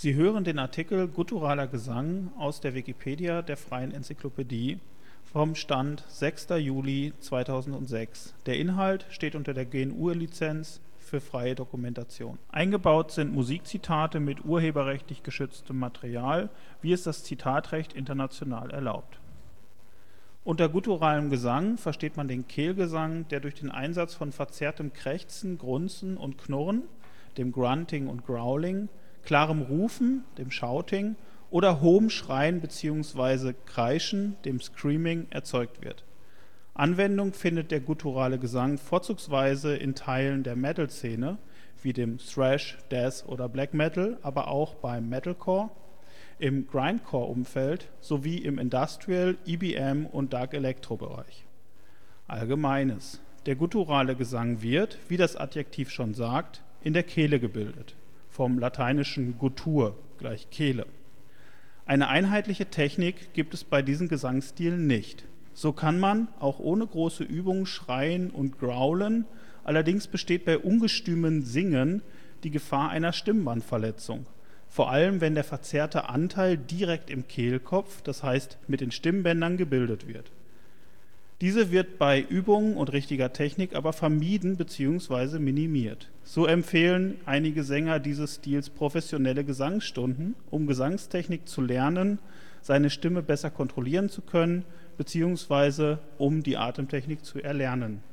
Sie hören den Artikel Gutturaler Gesang, aus der Wikipedia der freien Enzyklopädie. Vom Stand 6. Juli 2006. Der Inhalt steht unter der GNU-Lizenz für freie Dokumentation. Eingebaut sind Musikzitate mit urheberrechtlich geschütztem Material, wie es das Zitatrecht international erlaubt. Unter gutturalem Gesang versteht man den Kehlgesang, der durch den Einsatz von verzerrtem Krächzen, Grunzen und Knurren, dem Grunting und Growling, klarem Rufen, dem Shouting, oder hohem Schreien bzw. Kreischen, dem Screaming, erzeugt wird. Anwendung findet der gutturale Gesang vorzugsweise in Teilen der Metal-Szene, wie dem Thrash, Death oder Black Metal, aber auch beim Metalcore, im Grindcore-Umfeld sowie im Industrial, EBM und Dark Electro-Bereich. Allgemeines: Der gutturale Gesang wird, wie das Adjektiv schon sagt, in der Kehle gebildet, vom lateinischen guttur gleich Kehle. Eine einheitliche Technik gibt es bei diesen Gesangsstilen nicht. So kann man auch ohne große Übung schreien und growlen, allerdings besteht bei ungestümem Singen die Gefahr einer Stimmbandverletzung, vor allem wenn der verzerrte Anteil direkt im Kehlkopf, das heißt mit den Stimmbändern, gebildet wird. Diese wird bei Übungen und richtiger Technik aber vermieden bzw. minimiert. So empfehlen einige Sänger dieses Stils professionelle Gesangsstunden, um Gesangstechnik zu lernen, seine Stimme besser kontrollieren zu können bzw. um die Atemtechnik zu erlernen.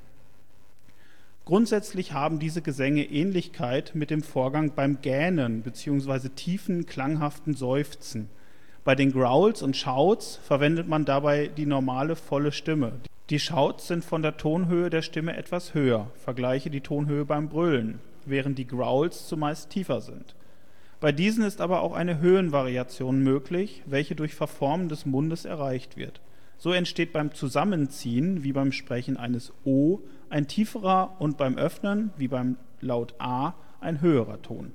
Grundsätzlich haben diese Gesänge Ähnlichkeit mit dem Vorgang beim Gähnen bzw. tiefen, klanghaften Seufzen. Bei den Growls und Shouts verwendet man dabei die normale, volle Stimme. Die Shouts sind von der Tonhöhe der Stimme etwas höher, vergleiche die Tonhöhe beim Brüllen, während die Growls zumeist tiefer sind. Bei diesen ist aber auch eine Höhenvariation möglich, welche durch Verformen des Mundes erreicht wird. So entsteht beim Zusammenziehen, wie beim Sprechen eines O, ein tieferer und beim Öffnen, wie beim Laut A, ein höherer Ton.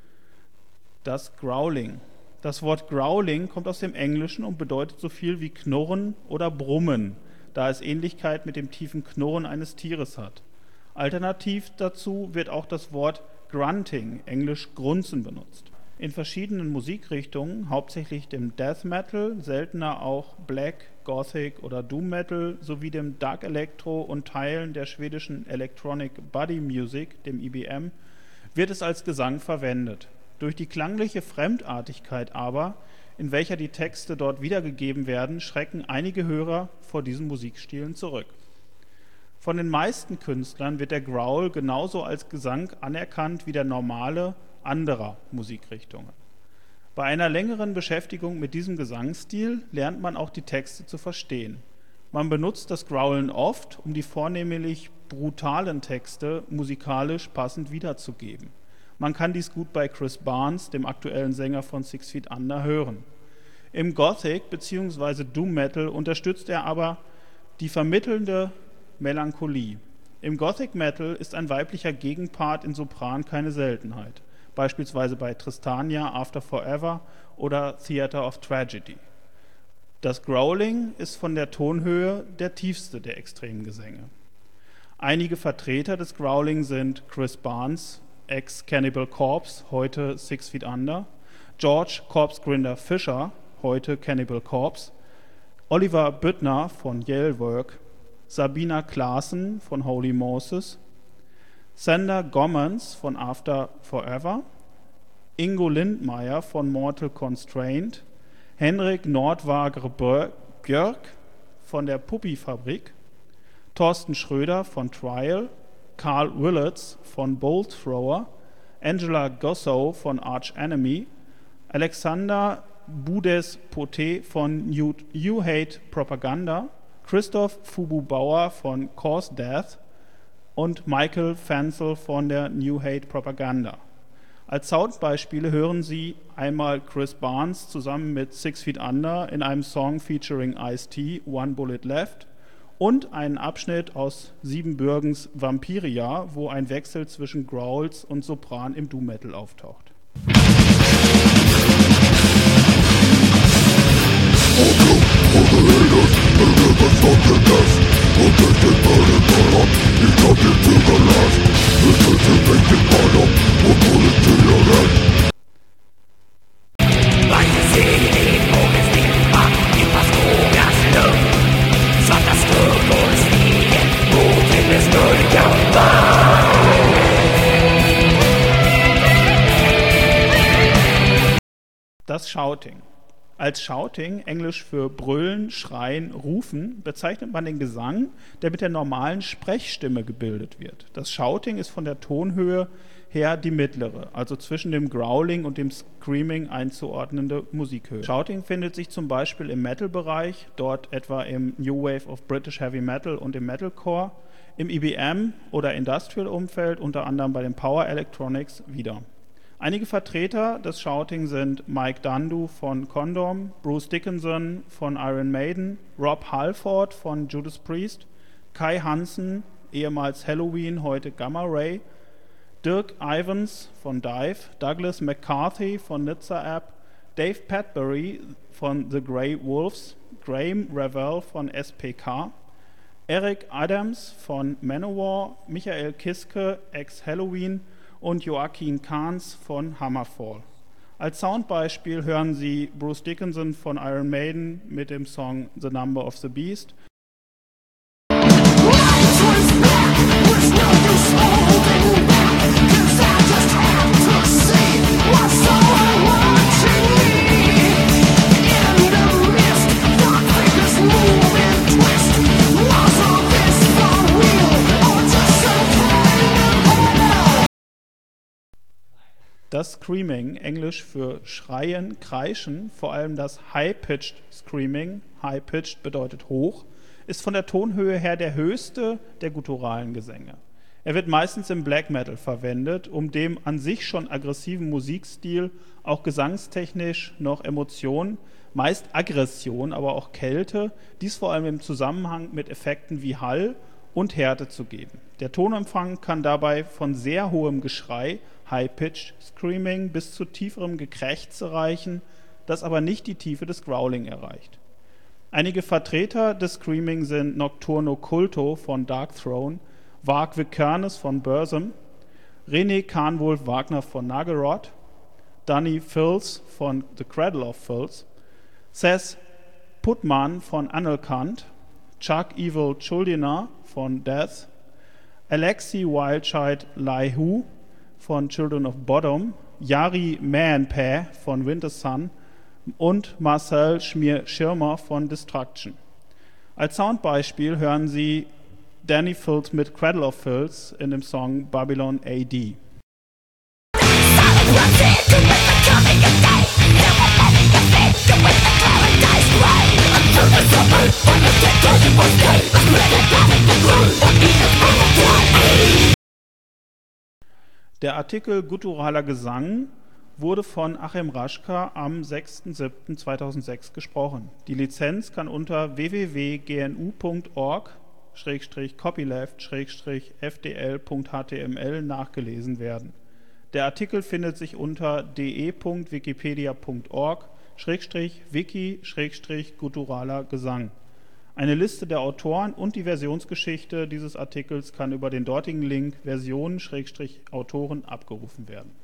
Das Growling. Das Wort Growling kommt aus dem Englischen und bedeutet so viel wie Knurren oder Brummen, da es Ähnlichkeit mit dem tiefen Knurren eines Tieres hat. Alternativ dazu wird auch das Wort Grunting, englisch Grunzen, benutzt. In verschiedenen Musikrichtungen, hauptsächlich dem Death Metal, seltener auch Black, Gothic oder Doom Metal, sowie dem Dark Electro und Teilen der schwedischen Electronic Body Music, dem EBM, wird es als Gesang verwendet. Durch die klangliche Fremdartigkeit aber, in welcher die Texte dort wiedergegeben werden, schrecken einige Hörer vor diesen Musikstilen zurück. Von den meisten Künstlern wird der Growl genauso als Gesang anerkannt wie der normale anderer Musikrichtungen. Bei einer längeren Beschäftigung mit diesem Gesangsstil lernt man auch die Texte zu verstehen. Man benutzt das Growlen oft, um die vornehmlich brutalen Texte musikalisch passend wiederzugeben. Man kann dies gut bei Chris Barnes, dem aktuellen Sänger von 6 Feet Under, hören. Im Gothic bzw. Doom Metal unterstützt er aber die vermittelnde Melancholie. Im Gothic Metal ist ein weiblicher Gegenpart in Sopran keine Seltenheit, beispielsweise bei Tristania, After Forever oder Theater of Tragedy. Das Growling ist von der Tonhöhe der tiefste der extremen Gesänge. Einige Vertreter des Growling sind Chris Barnes, ex-Cannibal Corpse, heute 6 Feet Under, George Corpsegrinder Fisher, heute Cannibal Corpse, Oliver Büttner von Yalework, Sabina Claassen von Holy Moses, Sander Gommans von After Forever, Ingo Lindmeier von Mortal Constraint, Henrik Nordvager Björk von der Puppy-Fabrik, Thorsten Schröder von Trial, Carl Willets von Bolt Thrower, Angela Gossow von Arch Enemy, Alexander Boudès-Poté von New Hate Propaganda, Christoph Fubu-Bauer von Cause Death und Michael Fensel von der New Hate Propaganda. Als Soundbeispiele hören Sie einmal Chris Barnes zusammen mit 6 Feet Under in einem Song featuring Ice-T, One Bullet Left, und einen Abschnitt aus Siebenbürgens Vampiria, wo ein Wechsel zwischen Growls und Sopran im Doom Metal auftaucht. Das Shouting. Als Shouting, englisch für brüllen, schreien, rufen, bezeichnet man den Gesang, der mit der normalen Sprechstimme gebildet wird. Das Shouting ist von der Tonhöhe her die mittlere, also zwischen dem Growling und dem Screaming einzuordnende Musikhöhe. Shouting findet sich zum Beispiel im Metal-Bereich, dort etwa im New Wave of British Heavy Metal und im Metalcore, im EBM- oder Industrial-Umfeld, unter anderem bei den Power Electronics, wieder. Einige Vertreter des Shouting sind Mike Dundu von Condom, Bruce Dickinson von Iron Maiden, Rob Halford von Judas Priest, Kai Hansen, ehemals Halloween, heute Gamma Ray, Dirk Ivans von Dive, Douglas McCarthy von Nizza App, Dave Padbury von The Grey Wolves, Graham Revell von SPK, Eric Adams von Manowar, Michael Kiske ex-Halloween und Joaquin Kahns von Hammerfall. Als Soundbeispiel hören Sie Bruce Dickinson von Iron Maiden mit dem Song The Number of the Beast. Das Screaming, englisch für Schreien, Kreischen, vor allem das High-Pitched Screaming, High-Pitched bedeutet hoch, ist von der Tonhöhe her der höchste der gutturalen Gesänge. Er wird meistens im Black Metal verwendet, um dem an sich schon aggressiven Musikstil auch gesangstechnisch noch Emotionen, meist Aggression, aber auch Kälte, dies vor allem im Zusammenhang mit Effekten wie Hall und Härte zu geben. Der Tonumfang kann dabei von sehr hohem Geschrei, High-Pitched Screaming, bis zu tieferem Gekrächze reichen, das aber nicht die Tiefe des Growling erreicht. Einige Vertreter des Screaming sind Nocturno Culto von Darkthrone, Varg Vikernes von Burzum, René Kahnwulf Wagner von Naggaroth, Danny Fils von The Cradle of Filth, Seth Putman von Analkant, Chuck Evil Chuldina von Death, Alexi Wildchild Laihu von Children of Bodom, Jari Mäenpää von Wintersun und Marcel Schmier-Schirmer von Destruction. Als Soundbeispiel hören Sie Danny Fils mit Cradle of Filth in dem Song Babylon AD. Der Artikel Gutturaler Gesang wurde von Achim Raschka am 6.7.2006 gesprochen. Die Lizenz kann unter www.gnu.org/copyleft/fdl.html nachgelesen werden. Der Artikel findet sich unter de.wikipedia.org/wiki/gutturaler Gesang. Eine Liste der Autoren und die Versionsgeschichte dieses Artikels kann über den dortigen Link Versionen/Autoren abgerufen werden.